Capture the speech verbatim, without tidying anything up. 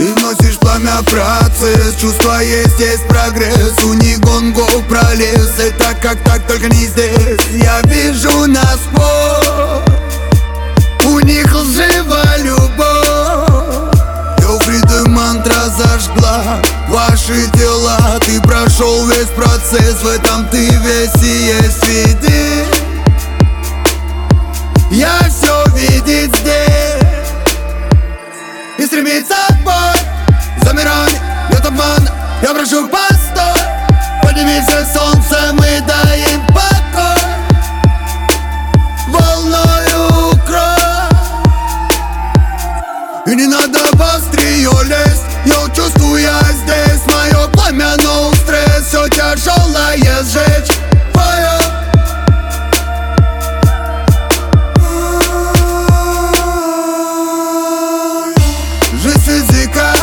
Ты вносишь пламя процесс, чувства есть, есть прогресс. У них гонгов пролез, это как так, только не здесь. Я вижу насквозь, у них лживая любовь. Эуфриды мантра зажгла ваши тела. Ты прошел весь процесс, в этом ты весь и есть, види. Я все видеть здесь и стремится к бой. Замирай, нет обмана, я прошу постой. Поднимись, солнце, мы даем покой. Волною укрой. И не надо быстрее лезть, я чувствую я здесь. Мое пламя, но стресс, все тяжелое сжечь. Фаер. Жизнь физика,